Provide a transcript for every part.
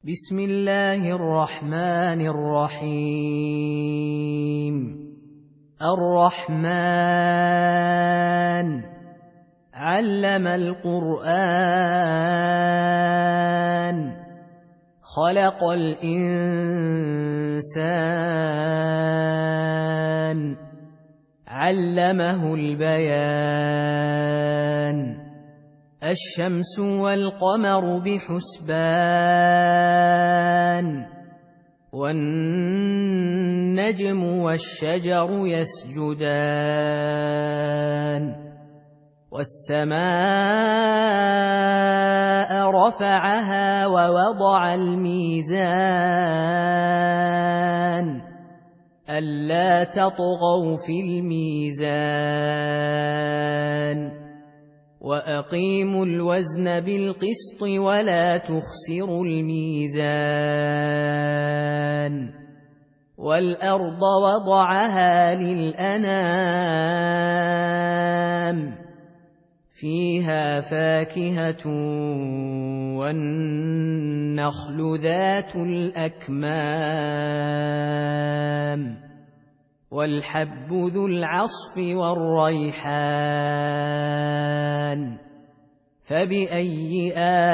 بسم الله الرحمن الرحيم. الرحمن علم القرآن خلق الإنسان علمه البيان. الشمس والقمر بحسبان والنجم والشجر يسجدان والسماء رفعها ووضع الميزان ألا تطغوا في الميزان وأقيموا الوزن بالقسط ولا تخسروا الميزان. والأرض وضعها للأنام فيها فاكهة والنخل ذات الأكمام والحب ذو العصف والريحان. فبأي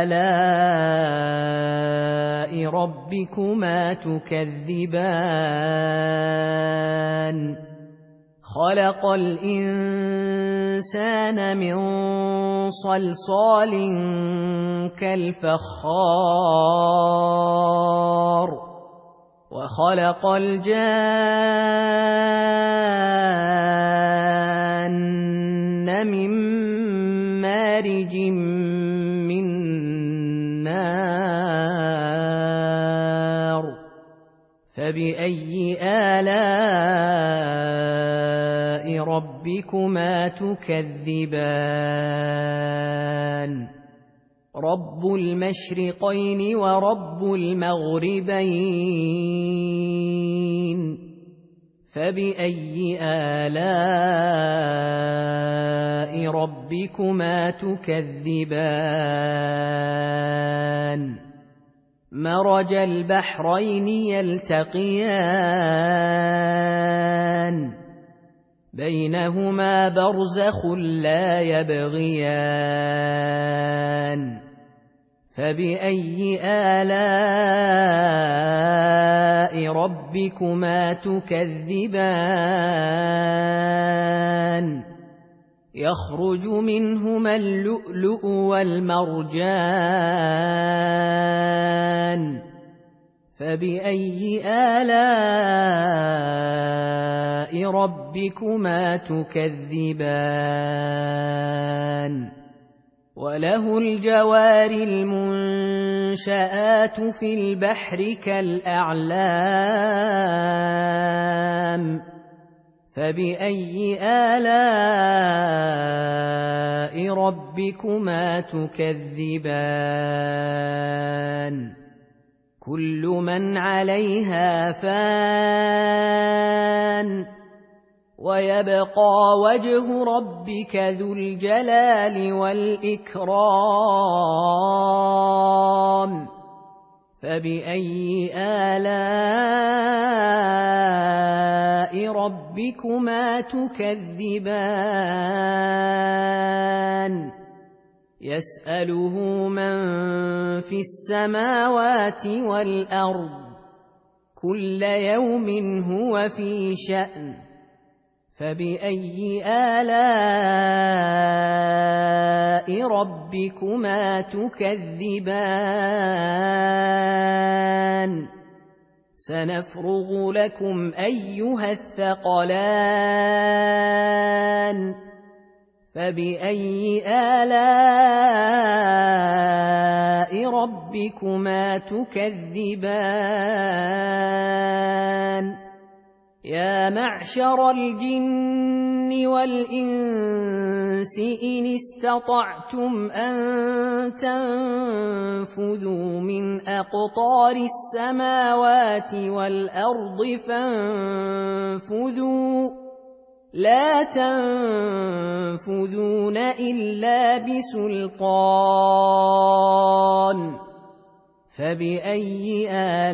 آلاء ربكما تكذبان؟ خلق الإنسان من صلصال كالفخار وخلق الجان من مارج من نار. فبأي آلاء ربكما تكذبان؟ رب المشرقين ورب المغربين. فبأي آلاء ربكما تكذبان؟ مرج البحرين يلتقيان بينهما برزخ لا يبغيان. فبأي آلاء ربكما تكذبان؟ يخرج منهما اللؤلؤ والمرجان. فبأي آلاء ربكما تكذبان؟ وله الجوار المنشآت في البحر كالأعلام. فبأي آلاء ربكما تكذبان؟ كل من عليها فان ويبقى وجه ربك ذو الجلال والإكرام. فبأي آلاء ربكما تكذبان؟ يسأله من في السماوات والأرض كل يوم هو في شأن. فبأي آلاء ربكما تكذبان؟ سنفرغ لكم أيها الثقلان. فبأي آلاء ربكما تكذبان؟ يا معشر الجن والإنس إن استطعتم أن تنفذوا من أقطار السماوات والأرض فانفذوا لا تنفذون إلا بسلطان. فبأي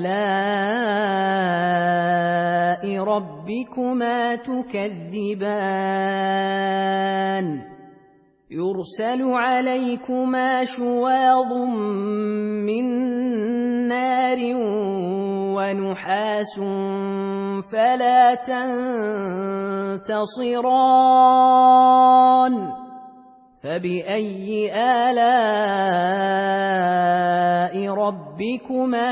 آلاء ربكما تكذبان يرسل عليكما شواظ من نار ونحاس فلا تنتصران فبأي آلاء ربكما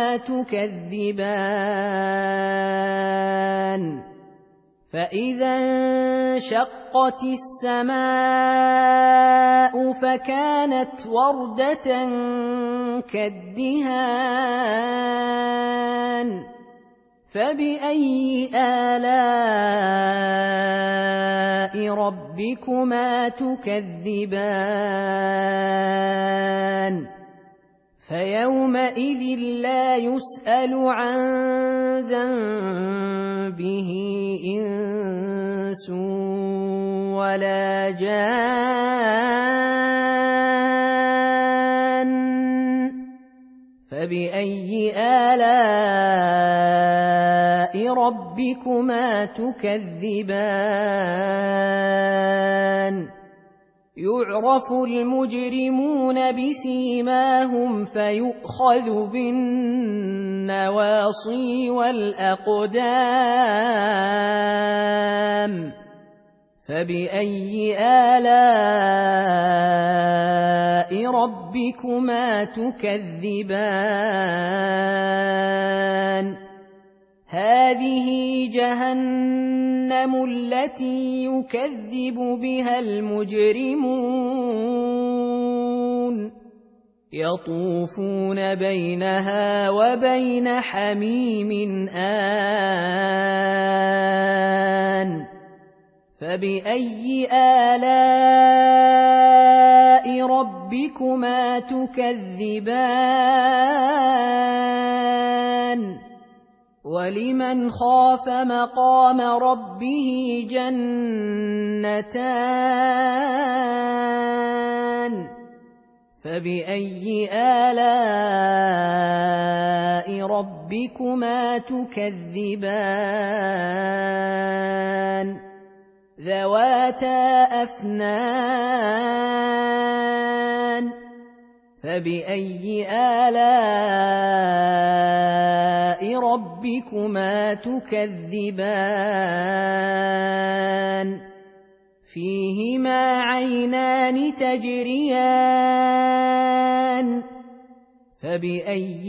تكذبان فإذا انشقت السماء فكانت وردة كالدهان فبأي آلاء ربكما تكذبان فيومئذ لا يسأل عن ذنبه إنس ولا جان فبأي آلاء ربكما تكذبان يعرف المجرمون بسيماهم فيؤخذ بالنواصي والأقدام فبأي آلاء ربكما تكذبان هذه جهنم التي يكذب بها المجرمون يطوفون بينها وبين حميم آن فبأي آلاء ربكما تكذبان ولمن خاف مقام ربه جنتان فبأي آلاء ربكما تكذبان ذواتا أفنان فبأي آلاء ربكما تكذبان فيهما عينان تجريان فبأي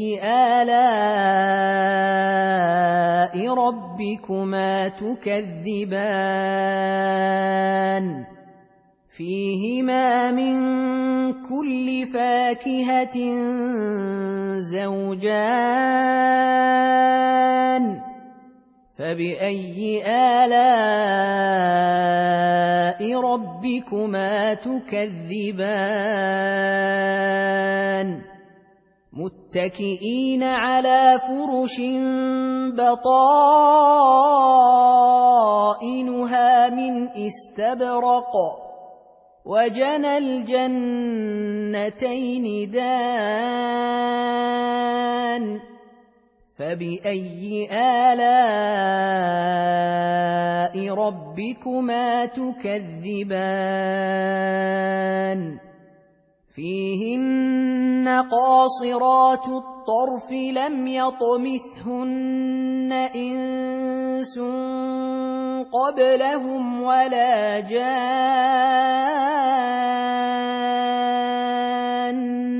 آلاء ربكما تكذبان فيهما من كل فاكهة زوجان فبأي آلاء ربكما تكذبان متكئين على فرش بطائنها من استبرق وجنى الجنتين دان فبأي آلاء ربكما تكذبان فيهن قاصرات الطرف لم يطمثهن إنس قبلهم ولا جان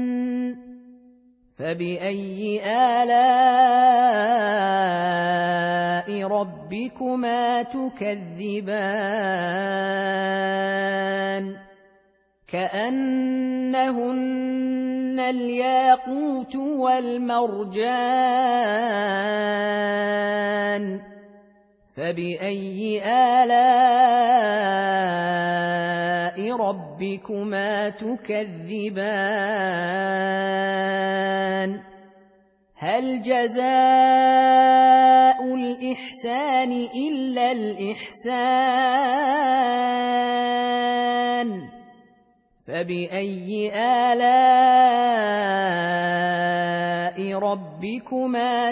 فبأي آلاء ربكما تكذبان كأنهن الياقوت والمرجان فبأي آلاء ربكما تكذبان هل جزاء الإحسان إلا الإحسان فبأي آلاء ربكما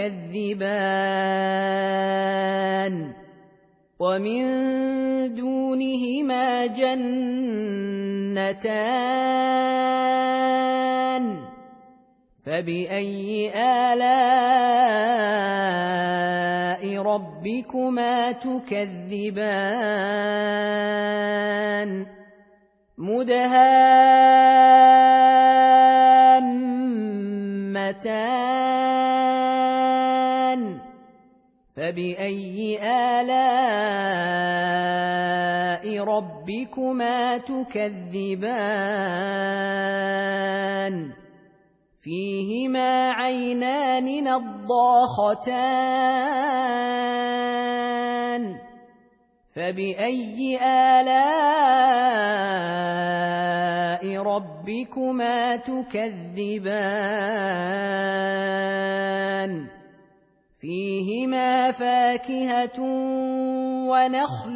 تكذبان ومن دونهما جنتان فبأي آلاء ربكما تكذبان مدهامتان فبأي آلاء ربكما تكذبان فيهما عينان نضاختان فبأي آلاء ربكما تكذبان فيهما فاكهة ونخل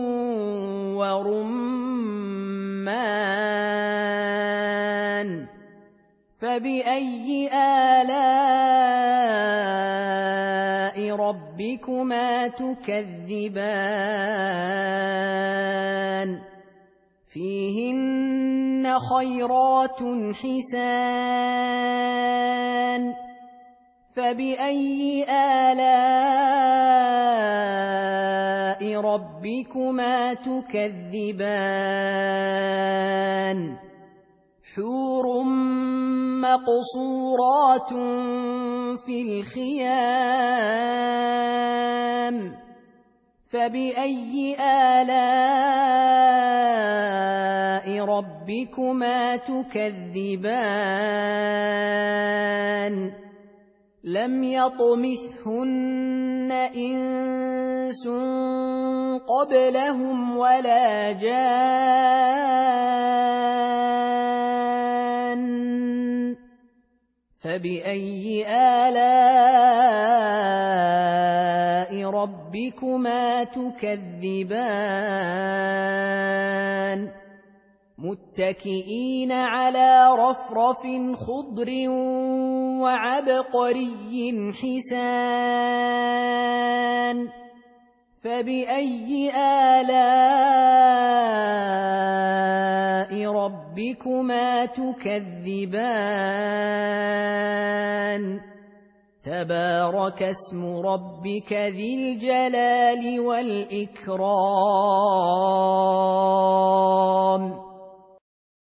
ورمان فبأي آلاء ربكما تكذبان فيهن خيرات حسان فبأي آلاء ربكما تكذبان حور مقصورات في الخيام فبأي آلاء ربكما تكذبان لم يطمثهن إنس قبلهم ولا جان فبأي آلاء ربكما تكذبان متكئين على رفرف خضر وعبقري حسان فبأي آلاء ربكما تكذبان تبارك اسم ربك ذي الجلال والإكرام